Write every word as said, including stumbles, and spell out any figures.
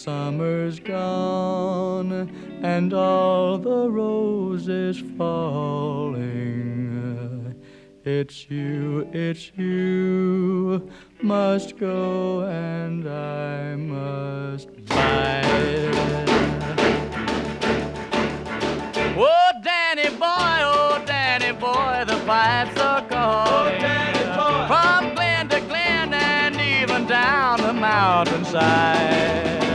Summer's gone and all the roses falling. It's you, it's you must go and I must bide. Oh, Danny boy, oh, Danny boy, the pipes are calling. Oh, Danny boy. From Glen to Glen and even down the mountainside.